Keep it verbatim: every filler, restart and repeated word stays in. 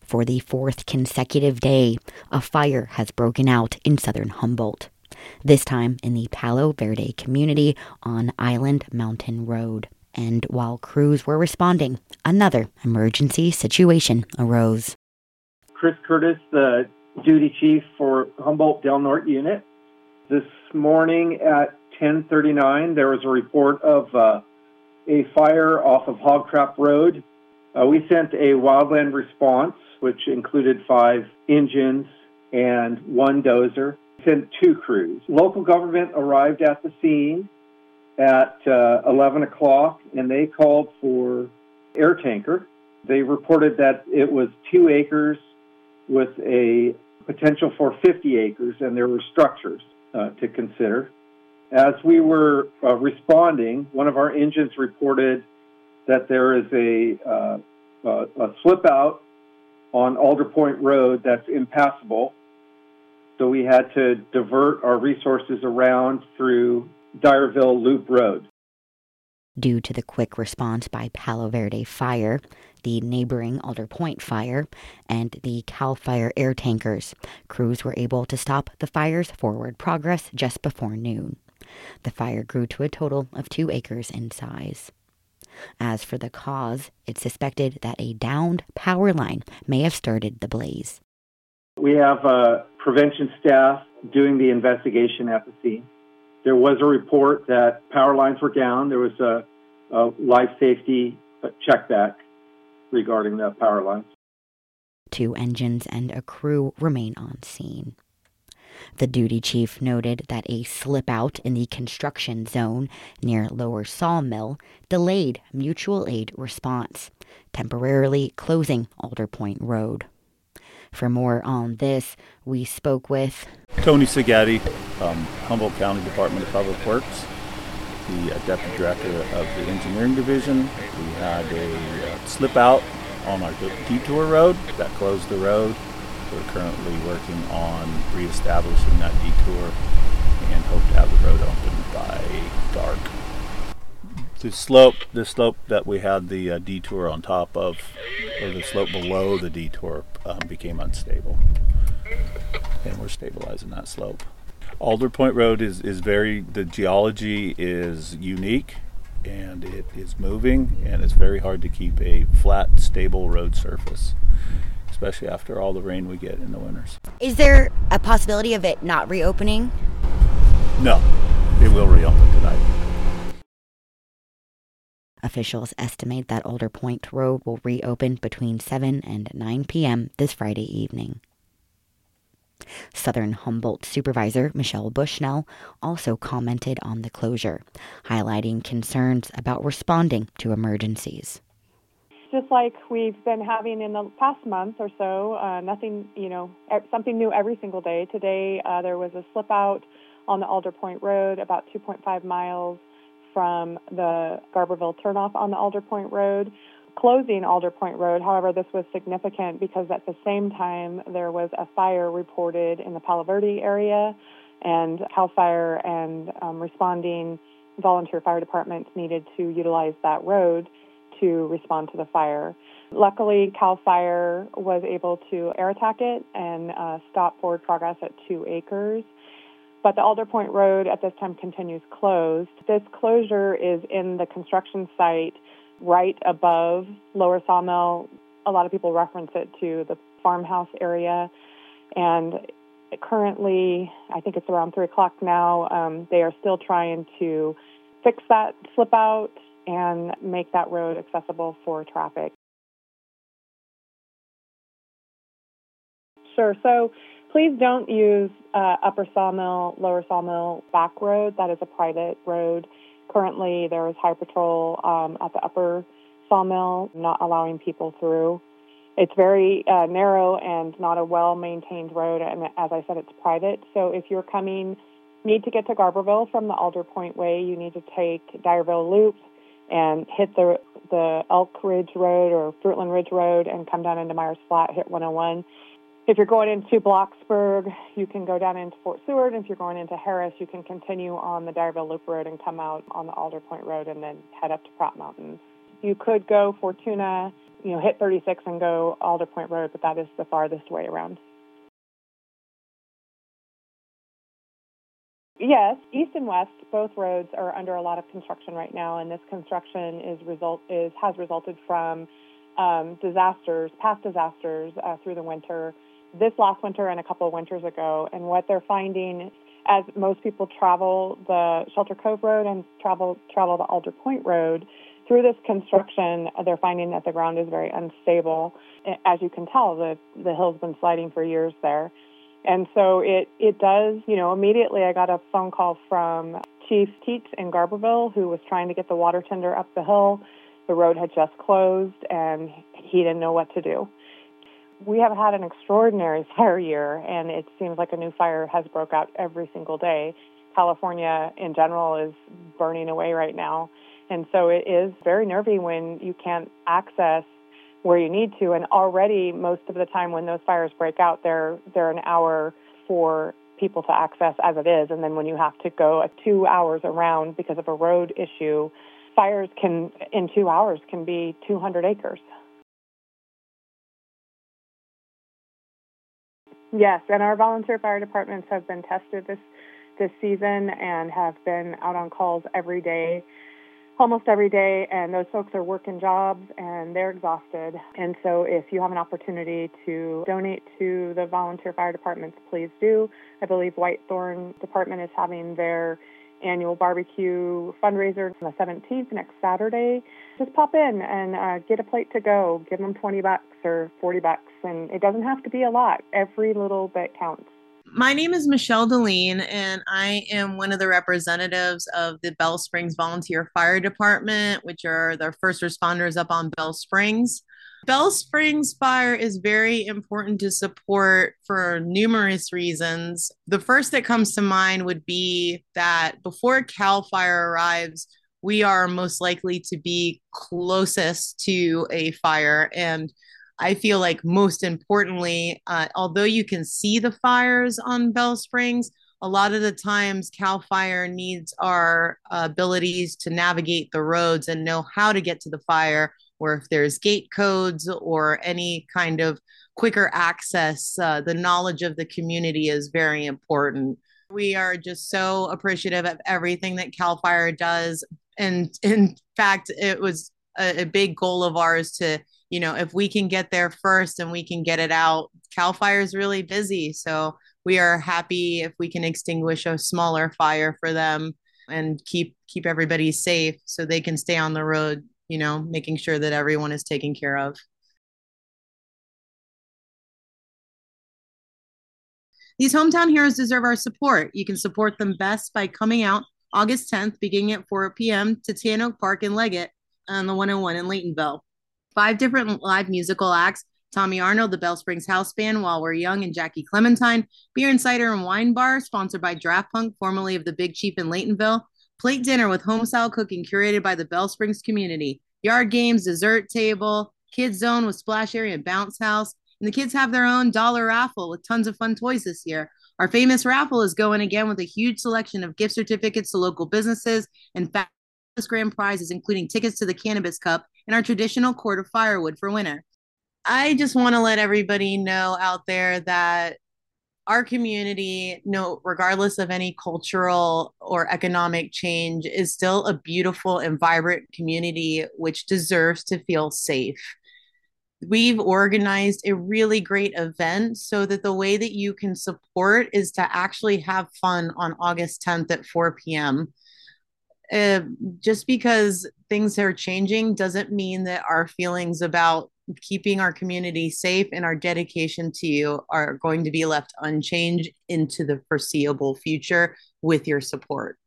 For the fourth consecutive day, a fire has broken out in southern Humboldt, this time in the Palo Verde community on Island Mountain Road. And while crews were responding, another emergency situation arose. Chris Curtis, the duty chief for Humboldt Del Norte unit. This morning at ten thirty-nine, there was a report of uh, a fire off of Hog Trap Road. Uh, we sent a wildland response, which included five engines and one dozer. We sent two crews. Local government arrived at the scene at uh, eleven o'clock, and they called for air tanker. They reported that it was two acres with a potential for fifty acres, and there were structures uh, to consider. As we were uh, responding, one of our engines reported that there is a, uh, a, a slip out on Alder Point Road that's impassable. So we had to divert our resources around through Dyerville Loop Road. Due to the quick response by Palo Verde Fire, the neighboring Alder Point Fire, and the CAL FIRE air tankers, crews were able to stop the fire's forward progress just before noon. The fire grew to a total of two acres in size. As for the cause, it's suspected that a downed power line may have started the blaze. We have uh, prevention staff doing the investigation at the scene. There was a report that power lines were down. There was a, a life safety check back regarding the power lines. Two engines and a crew remain on scene. The duty chief noted that a slip out in the construction zone near Lower Sawmill delayed mutual aid response, temporarily closing Alder Point Road. For more on this, we spoke with Tony Sagatti, um, Humboldt County Department of Public Works, the uh, Deputy Director of the Engineering Division. We had a uh, slip out on our detour road that closed the road. We're currently working on reestablishing that detour and hope to have the road open by dark. The slope, the slope that we had the uh, detour on top of, or the slope below the detour, um, became unstable, and we're stabilizing that slope. Alder Point Road is, is very, the geology is unique, and it is moving, and it's very hard to keep a flat, stable road surface, especially after all the rain we get in the winters. Is there a possibility of it not reopening? No, it will reopen tonight. Officials estimate that Alder Point Road will reopen between seven and nine p.m. this Friday evening. Southern Humboldt Supervisor Michelle Bushnell also commented on the closure, highlighting concerns about responding to emergencies. Just like we've been having in the past month or so, uh, nothing, you know, something new every single day. Today uh, there was a slip out on the Alder Point Road about two point five miles from the Garberville turnoff on the Alder Point Road, closing Alder Point Road. However, this was significant because at the same time there was a fire reported in the Palo Verde area, and CAL FIRE and um, responding volunteer fire departments needed to utilize that road to respond to the fire. Luckily, CAL FIRE was able to air attack it and uh, stop forward progress at two acres. But the Alder Point Road at this time continues closed. This closure is in the construction site right above Lower Sawmill. A lot of people reference it to the farmhouse area. And currently, I think it's around three o'clock now, um, they are still trying to fix that slip out and make that road accessible for traffic. Sure. So please don't use uh, Upper Sawmill, Lower Sawmill back road. That is a private road. Currently, there is high patrol um, at the Upper Sawmill, not allowing people through. It's very uh, narrow and not a well-maintained road, and as I said, it's private. So if you're coming, need to get to Garberville from the Alder Point Way, you need to take Dyerville Loop and hit the the Elk Ridge Road or Fruitland Ridge Road and come down into Myers Flat, hit one oh one. If you're going into Blocksburg, you can go down into Fort Seward. If you're going into Harris, you can continue on the Dyerville Loop Road and come out on the Alder Point Road and then head up to Pratt Mountain. You could go Fortuna you know, hit thirty-six and go Alder Point Road, but that is the farthest way around. Yes, east and west, both roads are under a lot of construction right now, and this construction is result is has resulted from um, disasters, past disasters uh, through the winter, this last winter and a couple of winters ago. And what they're finding, as most people travel the Shelter Cove Road and travel travel the Alder Point Road, through this construction, they're finding that the ground is very unstable. As you can tell, the the hill's been sliding for years there. And so it, it does, you know, immediately I got a phone call from Chief Teets in Garberville, who was trying to get the water tender up the hill. The road had just closed, and he didn't know what to do. We have had an extraordinary fire year, and it seems like a new fire has broke out every single day. California in general is burning away right now. And so it is very nervy when you can't access where you need to. And already most of the time when those fires break out, they're, they're an hour for people to access as it is. And then when you have to go a two hours around because of a road issue, fires can, in two hours, can be two hundred acres. Yes, and our volunteer fire departments have been tested this this season and have been out on calls every day, almost every day, and those folks are working jobs and they're exhausted. And so if you have an opportunity to donate to the volunteer fire departments, please do. I believe Whitethorn Department is having their annual barbecue fundraiser on the seventeenth, next Saturday. Just pop in and uh, get a plate to go. Give them twenty bucks or forty bucks, and it doesn't have to be a lot. Every little bit counts. My name is Michelle Deline, and I am one of the representatives of the Bell Springs Volunteer Fire Department, which are the first responders up on Bell Springs. Bell Springs Fire is very important to support for numerous reasons. The first that comes to mind would be that before CAL FIRE arrives, we are most likely to be closest to a fire. And I feel like most importantly, uh, although you can see the fires on Bell Springs, a lot of the times CAL FIRE needs our uh, abilities to navigate the roads and know how to get to the fire, or if there's gate codes or any kind of quicker access, uh, the knowledge of the community is very important. We are just so appreciative of everything that CAL FIRE does. And in fact, it was a, a big goal of ours to, you know, if we can get there first and we can get it out. CAL FIRE is really busy. So we are happy if we can extinguish a smaller fire for them and keep keep everybody safe so they can stay on the road, you know, making sure that everyone is taken care of. These hometown heroes deserve our support. You can support them best by coming out August tenth, beginning at four p.m. to Tan Oak Park in Leggett on the one oh one in Laytonville. Five different live musical acts: Tommy Arnold, the Bell Springs House Band, While We're Young, and Jackie Clementine. Beer and Cider and Wine Bar, sponsored by Draft Punk, formerly of the Big Chief in Laytonville. Plate dinner with home-style cooking curated by the Bell Springs community. Yard games, dessert table, kids zone with splash area and bounce house. And the kids have their own dollar raffle with tons of fun toys this year. Our famous raffle is going again with a huge selection of gift certificates to local businesses and fabulous grand prizes, including tickets to the Cannabis Cup and our traditional quart of firewood for winter. I just want to let everybody know out there that our community, no, regardless of any cultural or economic change, is still a beautiful and vibrant community which deserves to feel safe. We've organized a really great event so that the way that you can support is to actually have fun on August tenth at four p.m. Uh, just because things are changing doesn't mean that our feelings about keeping our community safe and our dedication to you are going to be left unchanged into the foreseeable future with your support.